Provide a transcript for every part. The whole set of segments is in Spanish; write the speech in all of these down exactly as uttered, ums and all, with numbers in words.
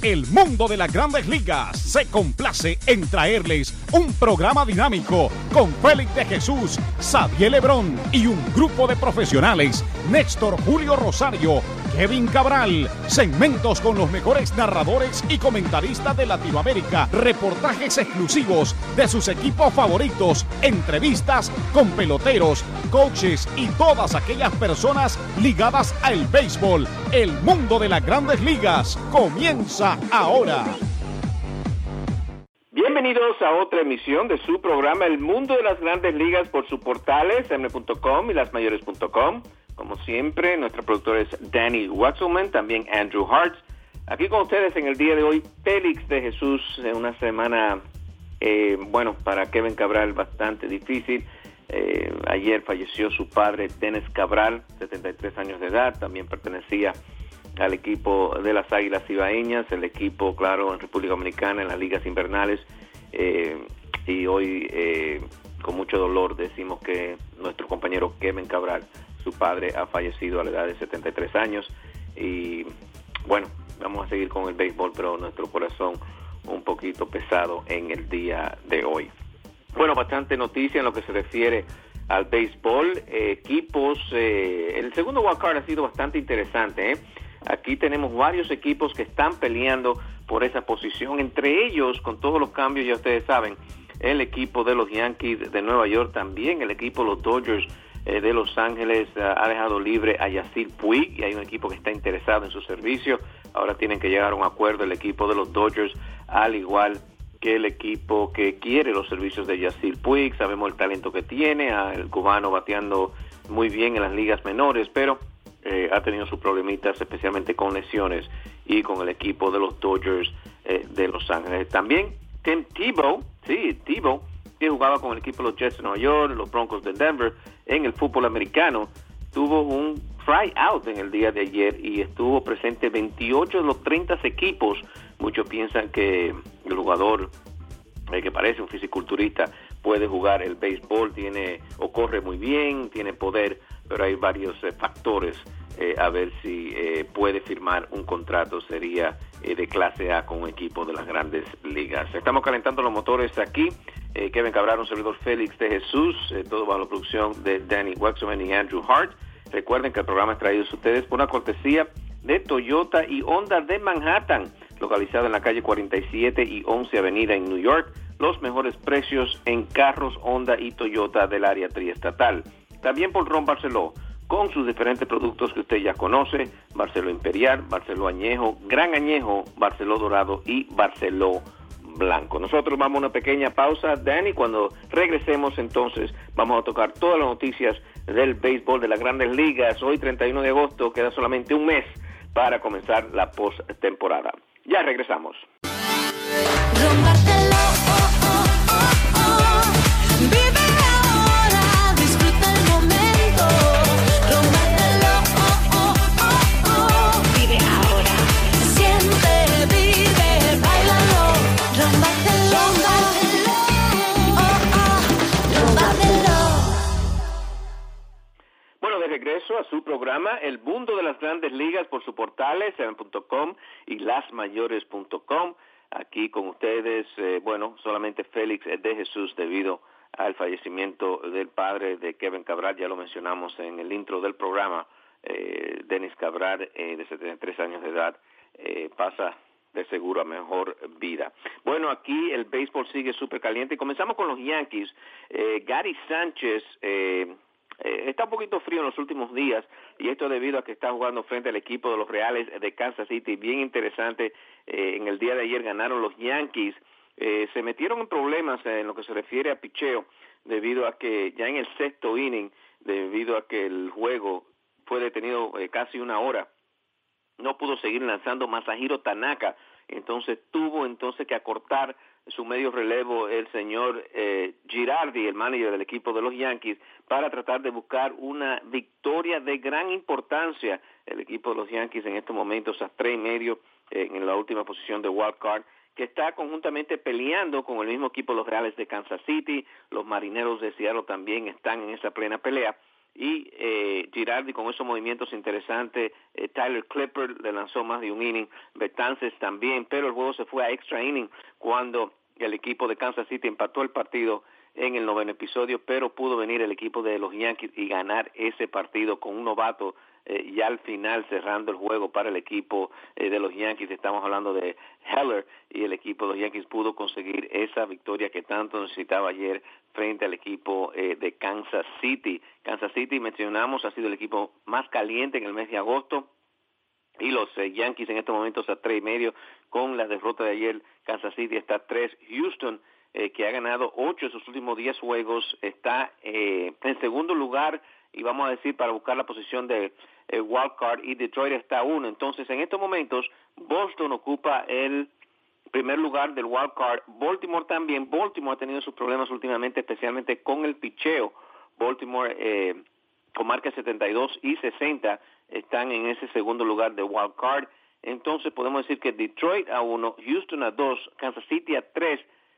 El mundo de las grandes ligas se complace en traerles un programa dinámico con Félix de Jesús, Xavier Lebrón y un grupo de profesionales, Néstor Julio Rosario, Kevin Cabral, segmentos con los mejores narradores y comentaristas de Latinoamérica, reportajes exclusivos de sus equipos favoritos, entrevistas con peloteros, coaches y todas aquellas personas ligadas al béisbol. El mundo de las grandes ligas comienza ahora. Bienvenidos a otra emisión de su programa El Mundo de las Grandes Ligas por sus portales eme punto com y las mayores punto com. Como siempre, nuestro productor es Danny Wetzelman, también Andrew Hart. Aquí con ustedes en el día de hoy, Félix de Jesús, en una semana, eh, bueno, para Kevin Cabral bastante difícil. Eh, ayer falleció su padre, Dennis Cabral, setenta y tres años de edad, también pertenecía al equipo de las Águilas Ibaeñas, el equipo, claro, en República Dominicana, en las ligas invernales, eh, y hoy, eh, con mucho dolor, decimos que nuestro compañero Kevin Cabral, su padre, ha fallecido a la edad de setenta y tres años, y bueno, vamos a seguir con el béisbol, pero nuestro corazón un poquito pesado en el día de hoy. Bueno, bastante noticia en lo que se refiere al béisbol, eh, equipos, eh, el segundo wildcard ha sido bastante interesante, ¿eh? Aquí tenemos varios equipos que están peleando por esa posición, entre ellos, con todos los cambios, ya ustedes saben, el equipo de los Yankees de Nueva York, también el equipo de los Dodgers eh, de Los Ángeles uh, ha dejado libre a Yasiel Puig, y hay un equipo que está interesado en su servicio. Ahora tienen que llegar a un acuerdo el equipo de los Dodgers, al igual que el equipo que quiere los servicios de Yasiel Puig. Sabemos el talento que tiene, el cubano bateando muy bien en las ligas menores, pero eh, ha tenido sus problemitas, especialmente con lesiones, y con el equipo de los Dodgers eh, de Los Ángeles. También Tim Tebow, sí, Tebow, que jugaba con el equipo de los Jets de Nueva York, los Broncos de Denver, en el fútbol americano, tuvo un tryout en el día de ayer y estuvo presente veintiocho de los treinta equipos. Muchos piensan que el jugador eh, que parece un fisiculturista puede jugar el béisbol, tiene o corre muy bien, tiene poder, pero hay varios eh, factores eh, a ver si eh, puede firmar un contrato, sería eh, de clase A con un equipo de las grandes ligas. Estamos calentando los motores aquí. Eh, Kevin Cabral, un servidor Félix de Jesús, eh, todo bajo la producción de Danny Wetzelman y Andrew Hart. Recuerden que el programa es traído a ustedes por una cortesía de Toyota y Honda de Manhattan, localizado en la calle cuarenta y siete y once Avenida en New York. Los mejores precios en carros Honda y Toyota del área triestatal. También por Ron Barceló, con sus diferentes productos que usted ya conoce: Barceló Imperial, Barceló Añejo, Gran Añejo, Barceló Dorado y Barceló Blanco. Nosotros vamos a una pequeña pausa, Danny. Cuando regresemos, entonces, vamos a tocar todas las noticias del béisbol de las grandes ligas. Hoy, treinta y uno de agosto, queda solamente un mes para comenzar la postemporada. Ya regresamos. Regreso a su programa El Mundo de las Grandes Ligas por sus portales eme punto com y las mayores punto com. Aquí con ustedes, eh, bueno, solamente Félix de Jesús, debido al fallecimiento del padre de Kevin Cabral. Ya lo mencionamos en el intro del programa. eh, Dennis Cabral, eh, de setenta y tres años de edad, eh, pasa de seguro a mejor vida. Bueno, aquí el béisbol sigue súper caliente y comenzamos con los Yankees. eh, Gary Sánchez eh, Eh, está un poquito frío en los últimos días, y esto debido a que está jugando frente al equipo de los Reales de Kansas City. Bien interesante, eh, en el día de ayer ganaron los Yankees. Eh, se metieron en problemas en lo que se refiere a picheo, debido a que ya en el sexto inning, debido a que el juego fue detenido eh, casi una hora, no pudo seguir lanzando Masahiro Tanaka. Entonces tuvo entonces que acortar su medio relevo el señor eh, Girardi, el manager del equipo de los Yankees, para tratar de buscar una victoria de gran importancia. El equipo de los Yankees en estos momentos a tres y medio eh, en la última posición de wild card, que está conjuntamente peleando con el mismo equipo de los Reales de Kansas City. Los Marineros de Seattle también están en esa plena pelea. y eh, Girardi con esos movimientos interesantes, eh, Tyler Clippard le lanzó más de un inning, Betances también, pero el juego se fue a extra inning cuando el equipo de Kansas City empató el partido en el noveno episodio, pero pudo venir el equipo de los Yankees y ganar ese partido con un novato eh, ya al final cerrando el juego para el equipo eh, de los Yankees. Estamos hablando de Heller, y el equipo de los Yankees pudo conseguir esa victoria que tanto necesitaba ayer frente al equipo eh, de Kansas City. Kansas City, mencionamos, ha sido el equipo más caliente en el mes de agosto, y los eh, Yankees en estos momentos a tres y medio. Con la derrota de ayer, Kansas City está a tres. Houston, eh, que ha ganado ocho de sus últimos diez juegos, está eh, en segundo lugar, y vamos a decir, para buscar la posición de eh, wild card, y Detroit está a uno. Entonces, en estos momentos, Boston ocupa el primer lugar del wild card. Baltimore también. Baltimore ha tenido sus problemas últimamente, especialmente con el picheo. Baltimore, eh, con marca setenta y dos y sesenta, están en ese segundo lugar de wild card. Entonces podemos decir que Detroit a uno, Houston a dos, Kansas City a tres,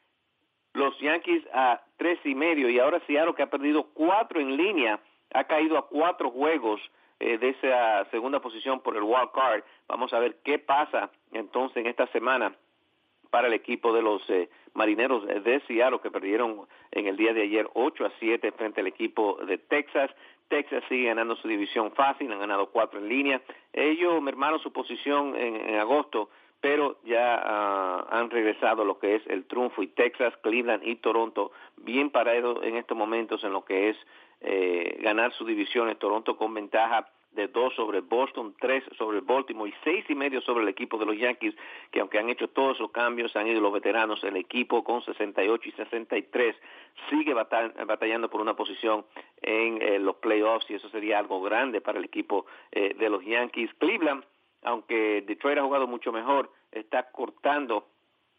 los Yankees a tres y medio, y ahora Seattle, que ha perdido cuatro en línea, ha caído a cuatro juegos eh, de esa segunda posición por el wild card. Vamos a ver qué pasa entonces en esta semana para el equipo de los eh, Marineros de Seattle, que perdieron en el día de ayer ocho a siete frente al equipo de Texas. Texas sigue ganando su división fácil, han ganado cuatro en línea. Ellos mermaron su posición en, en agosto, pero ya uh, han regresado a lo que es el triunfo, y Texas, Cleveland y Toronto bien parados en estos momentos en lo que es eh, ganar sus divisiones. Toronto con ventaja de dos sobre Boston, tres sobre Baltimore y seis y medio sobre el equipo de los Yankees, que aunque han hecho todos esos cambios, han ido los veteranos. El equipo con sesenta y ocho y sesenta y tres sigue batall- batallando por una posición en eh, los playoffs, y eso sería algo grande para el equipo eh, de los Yankees. Cleveland, aunque Detroit ha jugado mucho mejor, está cortando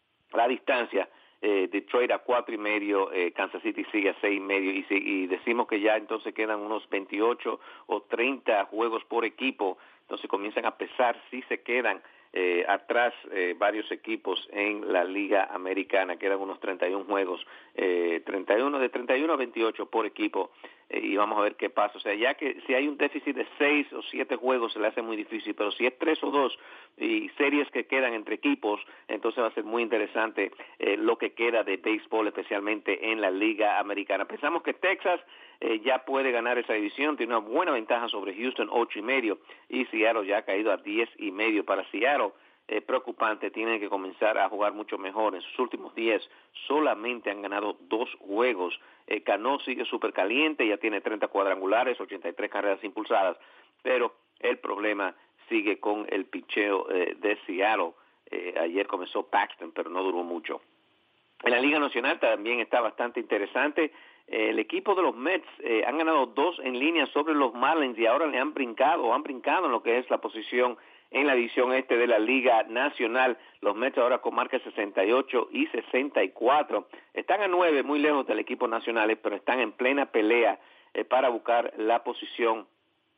la distancia. Eh, Detroit a cuatro y medio, eh, Kansas City sigue a seis y medio, y, si, y decimos que ya entonces quedan unos veintiocho o treinta juegos por equipo. Entonces comienzan a pesar si se quedan eh, atrás eh, varios equipos en la Liga Americana. Quedan unos treinta y uno juegos, eh, treinta y uno, de treinta y uno a veintiocho por equipo, eh, y vamos a ver qué pasa. O sea, ya que si hay un déficit de seis o siete juegos se le hace muy difícil, pero si es tres o dos y series que quedan entre equipos, entonces va a ser muy interesante eh, lo que queda de béisbol, especialmente en la Liga Americana. Pensamos que Texas eh, ya puede ganar esa división, tiene una buena ventaja sobre Houston, ocho y medio, y Seattle ya ha caído a diez y medio. Para Seattle, eh, preocupante, tienen que comenzar a jugar mucho mejor. En sus últimos diez solamente han ganado dos juegos. Eh, Cano sigue súper caliente, ya tiene treinta cuadrangulares, ochenta y tres carreras impulsadas, pero el problema sigue con el picheo eh, de Seattle. Eh, ayer comenzó Paxton, pero no duró mucho. En la Liga Nacional también está bastante interesante. Eh, el equipo de los Mets eh, han ganado dos en línea sobre los Marlins, y ahora le han brincado, o han brincado en lo que es la posición en la división este de la Liga Nacional. Los Mets ahora con marca sesenta y ocho y sesenta y cuatro. Están a nueve, muy lejos del equipo nacional, pero están en plena pelea eh, para buscar la posición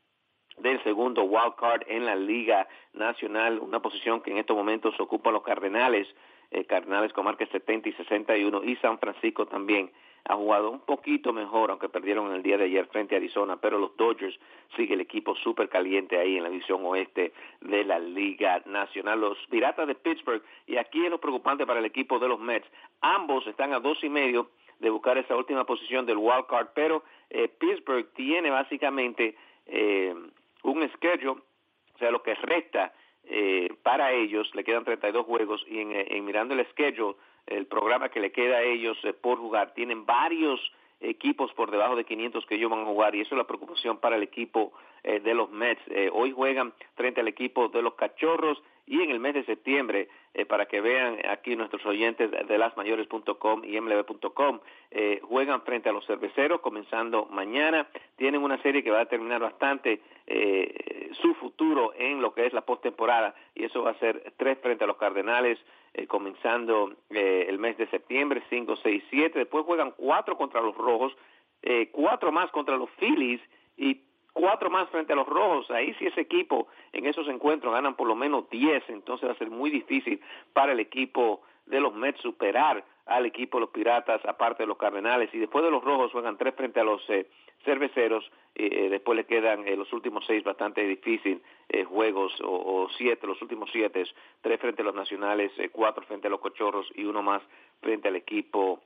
del segundo wild card en la Liga Nacional, una posición que en estos momentos ocupan los Cardenales, eh, Cardenales con marca setenta y sesenta y uno, y San Francisco también ha jugado un poquito mejor, aunque perdieron en el día de ayer frente a Arizona, pero los Dodgers sigue el equipo súper caliente ahí en la división oeste de la Liga Nacional. Los Piratas de Pittsburgh, y aquí es lo preocupante para el equipo de los Mets, ambos están a dos y medio de buscar esa última posición del wild card, pero eh, Pittsburgh tiene básicamente eh, un schedule, o sea, lo que resta eh, para ellos, le quedan treinta y dos juegos, y en, en mirando el schedule, el programa que le queda a ellos eh, por jugar, tienen varios equipos por debajo de quinientos que ellos van a jugar, y eso es la preocupación para el equipo eh, de los Mets. Eh, hoy juegan frente al equipo de los Cachorros, y en el mes de septiembre, eh, para que vean aquí nuestros oyentes de las mayores punto com y m l b punto com, eh, juegan frente a los Cerveceros comenzando mañana. Tienen una serie que va a determinar bastante eh, su futuro en lo que es la postemporada, y eso va a ser tres frente a los Cardenales, eh, comenzando eh, el mes de septiembre, cinco, seis, siete. Después juegan cuatro contra los Rojos, eh, cuatro más contra los Phillies, y cuatro más frente a los Rojos. Ahí si ese equipo en esos encuentros ganan por lo menos diez, entonces va a ser muy difícil para el equipo de los Mets superar al equipo de los Piratas, aparte de los Cardenales. Y después de los Rojos juegan tres frente a los eh, Cerveceros, eh, después le quedan eh, los últimos seis bastante difícil eh, juegos, o, o siete, los últimos siete, tres frente a los Nacionales, eh, cuatro frente a los Cachorros y uno más frente al equipo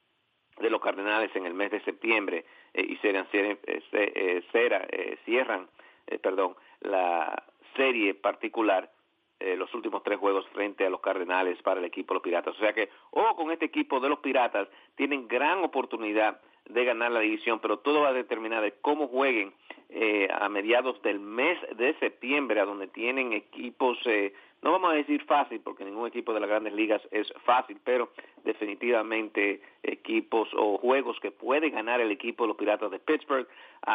de los Cardenales en el mes de septiembre, eh, y serán, eh, eh, cera, eh, cierran eh, perdón, la serie particular, eh, los últimos tres juegos frente a los Cardenales para el equipo de los Piratas. O sea que, o con este equipo de los Piratas, tienen gran oportunidad de ganar la división, pero todo va a determinar de cómo jueguen eh, a mediados del mes de septiembre, a donde tienen equipos, eh, no vamos a decir fácil, porque ningún equipo de las grandes ligas es fácil, pero definitivamente equipos o juegos que puede ganar el equipo de los Piratas de Pittsburgh.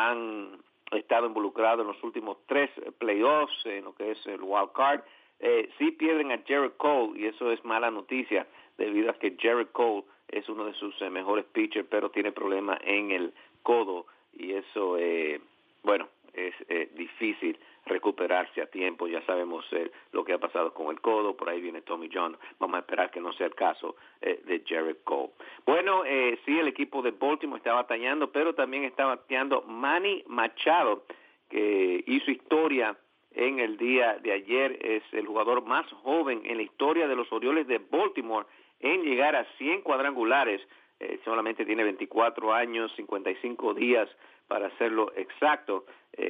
Han estado involucrados en los últimos tres playoffs, en lo que es el wild card. Eh, sí pierden a Gerrit Cole, y eso es mala noticia, debido a que Gerrit Cole es uno de sus eh, mejores pitchers, pero tiene problemas en el codo, y eso, eh, bueno, es eh, difícil recuperarse a tiempo. Ya sabemos eh, lo que ha pasado con el codo, por ahí viene Tommy John. Vamos a esperar que no sea el caso eh, de Gerrit Cole. Bueno, eh, sí, el equipo de Baltimore está batallando, pero también está bateando Manny Machado, que hizo historia en el día de ayer. Es el jugador más joven en la historia de los Orioles de Baltimore en llegar a cien cuadrangulares. Eh, solamente tiene veinticuatro años, cincuenta y cinco días para hacerlo exacto.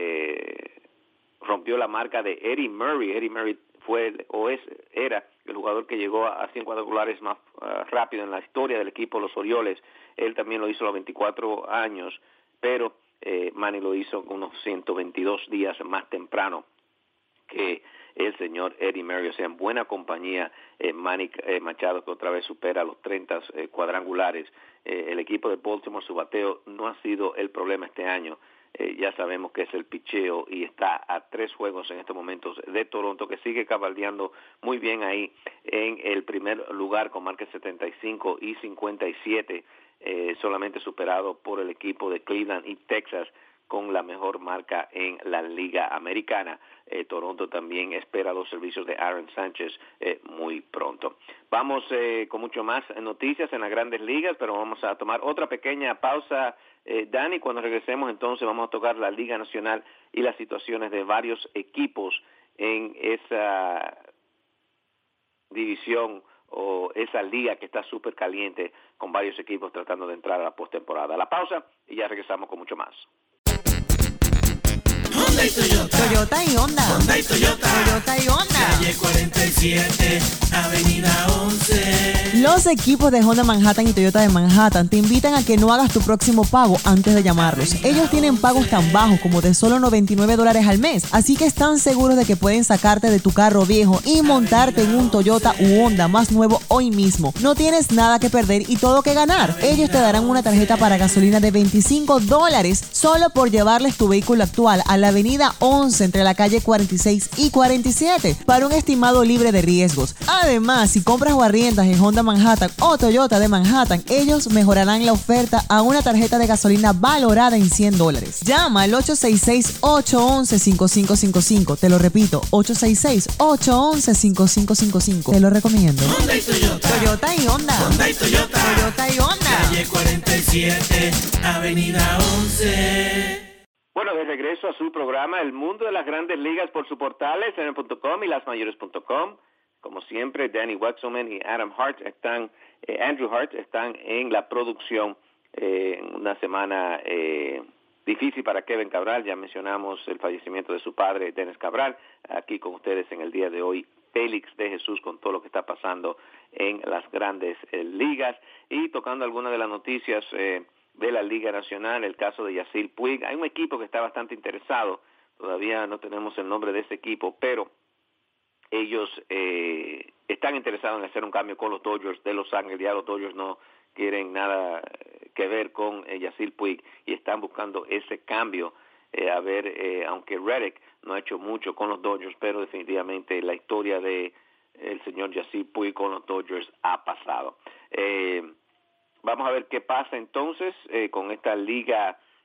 Eh, rompió la marca de Eddie Murray. Eddie Murray fue o es era el jugador que llegó a cien cuadrangulares más uh, rápido en la historia del equipo de los Orioles. Él también lo hizo a los veinticuatro años, pero eh, Manny lo hizo unos ciento veintidós días más temprano que el señor Eddie Murray. O sea, en buena compañía, eh, Manny eh, Machado, que otra vez supera los treinta eh, cuadrangulares. Eh, el equipo de Baltimore, su bateo no ha sido el problema este año. Eh, ya sabemos que es el picheo, y está a tres juegos en estos momentos de Toronto, que sigue cabaldeando muy bien ahí en el primer lugar con marca setenta y cinco y cincuenta y siete, eh, solamente superado por el equipo de Cleveland y Texas, con la mejor marca en la Liga Americana. Eh, Toronto también espera los servicios de Aaron Sánchez eh, muy pronto. Vamos eh, con mucho más noticias en las grandes ligas, pero vamos a tomar otra pequeña pausa, eh, Dani. Cuando regresemos, entonces, vamos a tocar la Liga Nacional y las situaciones de varios equipos en esa división o esa liga que está súper caliente, con varios equipos tratando de entrar a la postemporada. La pausa y ya regresamos con mucho más. Honda y Toyota. Toyota y Honda. Honda y Toyota. Toyota y Honda. Calle cuarenta y siete, Avenida once. Los equipos de Honda Manhattan y Toyota de Manhattan te invitan a que no hagas tu próximo pago antes de llamarlos. Ellos tienen pagos tan bajos como de solo noventa y nueve dólares al mes, así que están seguros de que pueden sacarte de tu carro viejo y montarte en un Toyota u Honda más nuevo hoy mismo. No tienes nada que perder y todo que ganar. Ellos te darán una tarjeta para gasolina de veinticinco dólares solo por llevarles tu vehículo actual a la Avenida once entre la calle cuarenta y seis y cuarenta y siete para un estimado libre de riesgos. Además, si compras o arriendas en Honda Manhattan o Toyota de Manhattan, ellos mejorarán la oferta a una tarjeta de gasolina valorada en cien dólares. Llama al ocho seis seis, ocho uno uno, cinco cinco cinco cinco. Te lo repito, ocho seis seis, ocho uno uno, cinco cinco cinco cinco. Te lo recomiendo. Honda y Toyota. Toyota y Honda. Honda y Toyota. Toyota y Honda. Calle cuarenta y siete, Avenida once. Bueno, de regreso a su programa El Mundo de las Grandes Ligas por su portales, N punto com y las mayores punto com. Como siempre, Danny Wexelman y Adam Hart están, eh, Andrew Hart están en la producción. Eh, una semana eh, difícil para Kevin Cabral. Ya mencionamos el fallecimiento de su padre, Dennis Cabral. Aquí con ustedes en el día de hoy, Félix de Jesús, con todo lo que está pasando en las grandes eh, ligas, y tocando algunas de las noticias eh, de la Liga Nacional, el caso de Yasiel Puig. Hay un equipo que está bastante interesado, todavía no tenemos el nombre de ese equipo, pero ellos eh, están interesados en hacer un cambio con los Dodgers de Los Ángeles. Ya los Dodgers no quieren nada que ver con eh, Yasiel Puig y están buscando ese cambio. Eh, a ver, eh, aunque Reddick no ha hecho mucho con los Dodgers, pero definitivamente la historia de el señor Yasiel Puig con los Dodgers ha pasado. Eh, Vamos a ver qué pasa entonces eh, con esta Liga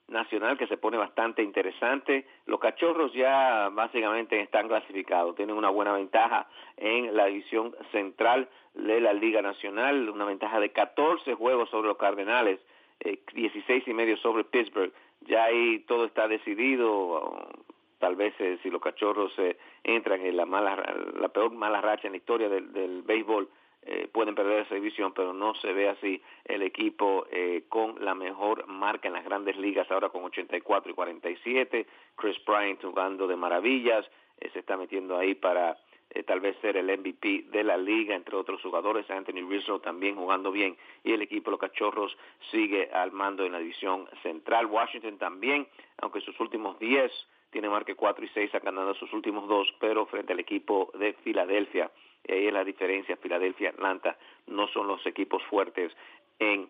Nacional que se pone bastante interesante. Los Cachorros ya básicamente están clasificados, tienen una buena ventaja en la división central de la Liga Nacional, una ventaja de catorce juegos sobre los Cardenales, eh, dieciséis y medio sobre Pittsburgh. Ya ahí todo está decidido. Tal vez eh, si los Cachorros eh, entran en la mala, la peor mala racha en la historia del, del béisbol, Eh, pueden perder esa división, pero no se ve así el equipo eh, con la mejor marca en las grandes ligas, ahora con ochenta y cuatro y cuarenta y siete, Chris Bryant jugando de maravillas, eh, se está metiendo ahí para eh, tal vez ser el M V P de la liga, entre otros jugadores, Anthony Rizzo también jugando bien, y el equipo de los Cachorros sigue al mando en la división central. Washington también, aunque sus últimos diez tiene marca cuatro y seis, ha ganado sus últimos dos, pero frente al equipo de Filadelfia, y ahí es la diferencia, Filadelfia, Atlanta, no son los equipos fuertes en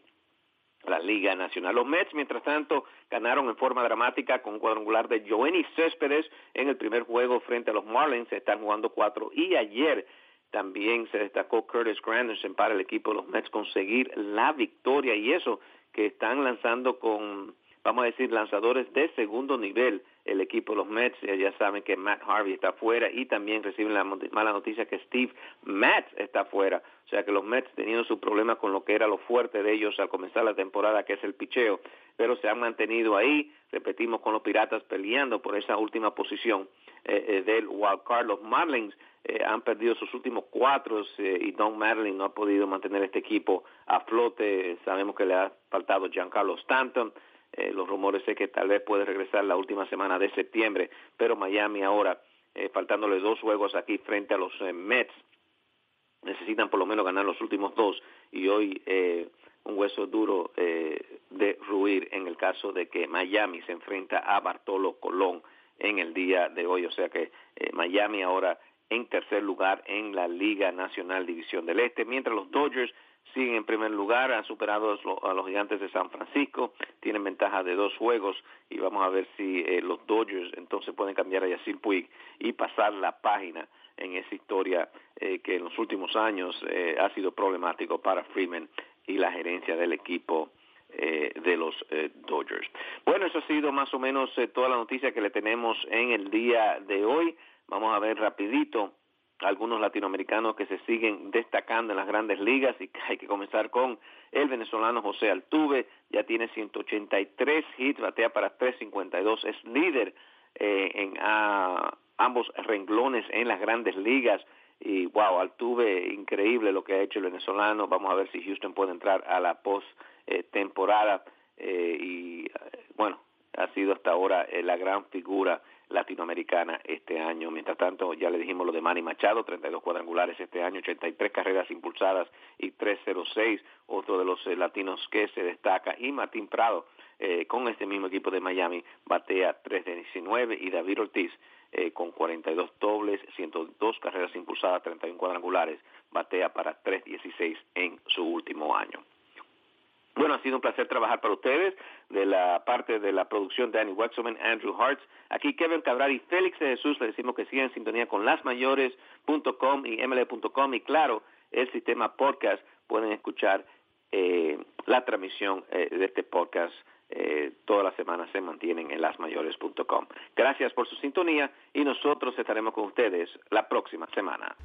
la Liga Nacional. Los Mets, mientras tanto, ganaron en forma dramática con un cuadrangular de Yoenis Céspedes en el primer juego frente a los Marlins, se están jugando cuatro, y ayer también se destacó Curtis Granderson para el equipo de los Mets conseguir la victoria, y eso que están lanzando con, vamos a decir, lanzadores de segundo nivel. El equipo de los Mets, ya saben que Matt Harvey está fuera, y también reciben la mala noticia que Steve Matz está fuera. O sea que los Mets teniendo su problema con lo que era lo fuerte de ellos al comenzar la temporada, que es el picheo, pero se han mantenido ahí. Repetimos, con los Piratas peleando por esa última posición eh, eh, del wild card. Los Marlins eh, han perdido sus últimos cuatro eh, y Don Mattingly no ha podido mantener este equipo a flote. Sabemos que le ha faltado Giancarlo Stanton. Eh, los rumores es que tal vez puede regresar la última semana de septiembre, pero Miami ahora, eh, faltándole dos juegos aquí frente a los eh, Mets, necesitan por lo menos ganar los últimos dos, y hoy eh, un hueso duro eh, de ruir en el caso de que Miami se enfrenta a Bartolo Colón en el día de hoy. O sea que eh, Miami ahora en tercer lugar en la Liga Nacional División del Este, mientras los Dodgers siguen en primer lugar, han superado a los Gigantes de San Francisco, tienen ventaja de dos juegos, y vamos a ver si eh, los Dodgers entonces pueden cambiar a Yasiel Puig y pasar la página en esa historia eh, que en los últimos años eh, ha sido problemático para Freeman y la gerencia del equipo eh, de los eh, Dodgers. Bueno, eso ha sido más o menos eh, toda la noticia que le tenemos en el día de hoy. Vamos a ver rapidito algunos latinoamericanos que se siguen destacando en las grandes ligas, y hay que comenzar con el venezolano José Altuve. Ya tiene ciento ochenta y tres hits, batea para tres cincuenta y dos, es líder eh, en a, ambos renglones en las grandes ligas, y wow, Altuve, increíble lo que ha hecho el venezolano. Vamos a ver si Houston puede entrar a la post eh, temporada eh, y bueno, ha sido hasta ahora eh, la gran figura latinoamericana este año. Mientras tanto, ya le dijimos lo de Manny Machado, treinta y dos cuadrangulares este año, ochenta y tres carreras impulsadas y trescientos seis, otro de los eh, latinos que se destaca, y Martín Prado, eh, con este mismo equipo de Miami, batea tres de diecinueve, y David Ortiz, eh, con cuarenta y dos dobles, ciento dos carreras impulsadas, treinta y uno cuadrangulares, batea para tres dieciséis en su último año. Bueno, ha sido un placer trabajar para ustedes. De la parte de la producción, Danny Wexelman, Andrew Hartz, aquí Kevin Cabral y Félix de Jesús, le decimos que sigan en sintonía con las mayores punto com y M L B punto com, y claro, el sistema podcast. Pueden escuchar eh, la transmisión eh, de este podcast eh, todas las semanas, se mantienen en las mayores punto com. Gracias por su sintonía, y nosotros estaremos con ustedes la próxima semana.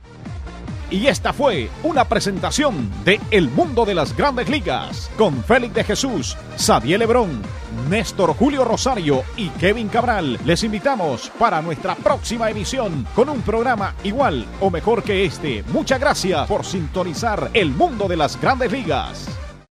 Y esta fue una presentación de El Mundo de las Grandes Ligas con Félix de Jesús, Xavier Lebrón, Néstor Julio Rosario y Kevin Cabral. Les invitamos para nuestra próxima emisión con un programa igual o mejor que este. Muchas gracias por sintonizar El Mundo de las Grandes Ligas.